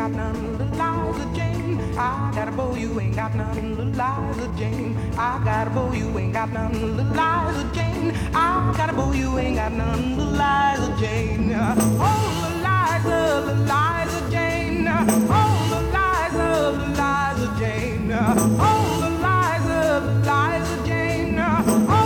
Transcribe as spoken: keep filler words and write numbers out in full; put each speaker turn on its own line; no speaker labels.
got none, Eliza Jane. I got a bow, you ain't got none, Eliza Jane. I got a bow, you ain't got none, Eliza Jane. I got a bow, you ain't got none, Eliza Jane. Oh, Eliza, Eliza Jane. Oh, Eliza, Eliza Jane. Oh, Eliza, Eliza Jane. Oh,